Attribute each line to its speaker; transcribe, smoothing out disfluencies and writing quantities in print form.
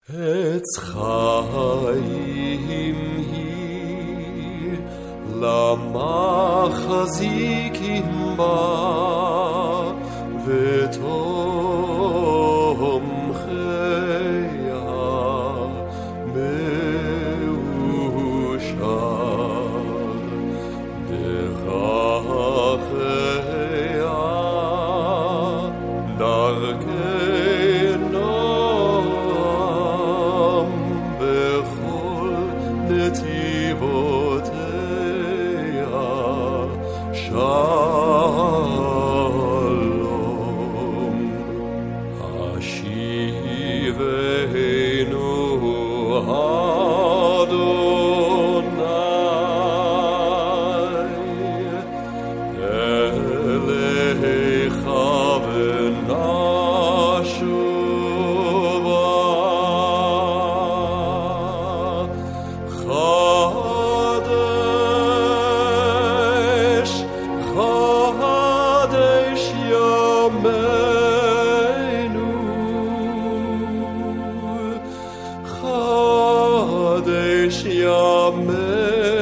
Speaker 1: עץ חיים היא למחזיקים בה ותומכיה מאושר דרכיה דרכי נועם בכל נתיבותיה שלום. השיבנו אדוני אליך ונשובה חדש חדש ימינו חדש ימינו